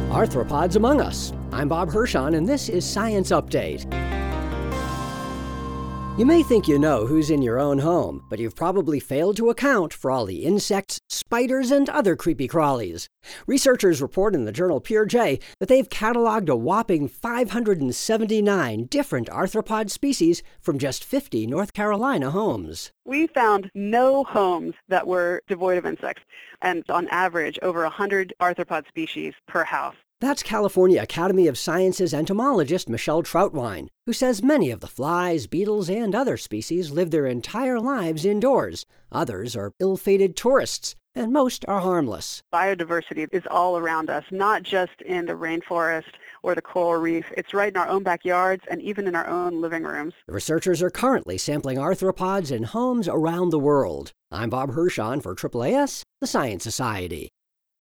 Arthropods among us. I'm Bob Hirschon, and this is Science Update. You may think you know who's in your own home, but you've probably failed to account for all the insects, spiders, and other creepy crawlies. Researchers report in the journal PeerJ that they've cataloged a whopping 579 different arthropod species from just 50 North Carolina homes. We found no homes that were devoid of insects, and on average, over 100 arthropod species per house. That's California Academy of Sciences entomologist Michelle Troutwine, who says many of the flies, beetles, and other species live their entire lives indoors. Others are ill-fated tourists, and most are harmless. Biodiversity is all around us, not just in the rainforest or the coral reef. It's right in our own backyards and even in our own living rooms. The researchers are currently sampling arthropods in homes around the world. I'm Bob Hirschon for AAAS, the Science Society.